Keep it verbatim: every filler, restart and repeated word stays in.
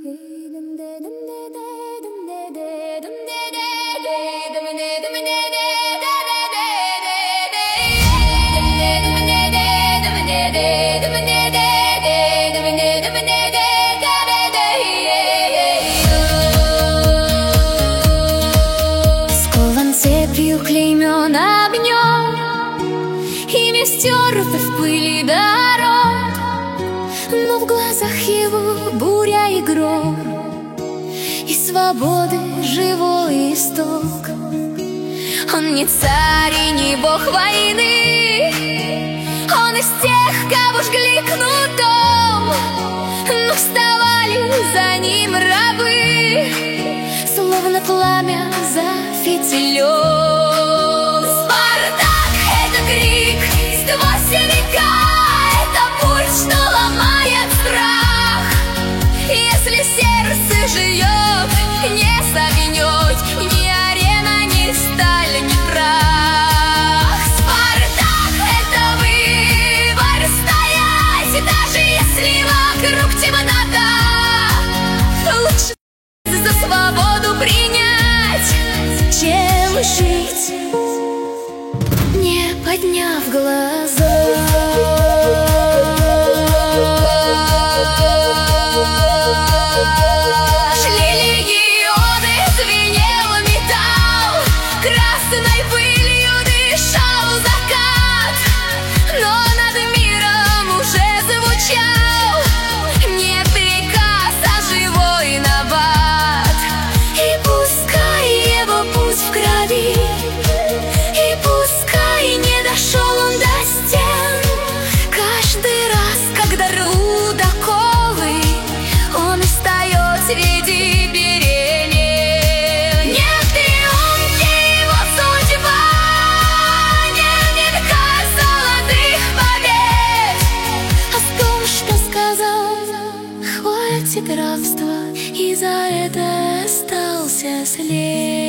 Скован цепью клеймен огнем, имя стерто в пыли дорог, но в глазах его буря и гром, и свободы живой исток. Он не царь и не бог войны, он из тех, кого жгли кнутом, но вставали за ним рабы, словно пламя за фитилем. Спартак — это крик сквозь века, это пульс, что ломает страх. Если сердце живет, не согнет ни арена, ни сталь, ни прах. Спартак — это выбор стоять, даже если вокруг темнота. Лучше за свободу принять, чем жить, не подняв глаза. Шли легионы, звенел металл, красной пылью дышал закат, но над миром уже звучал не приказ, а живой набат. И пускай его путь в крови, и пускай не дошел он до стен, каждый раз, когда рвут оковы, он встает среди перемен. Нет триумфе его судьба, нет века золотых побед, а в том, что сказал, хватит рабства, и за это остался след.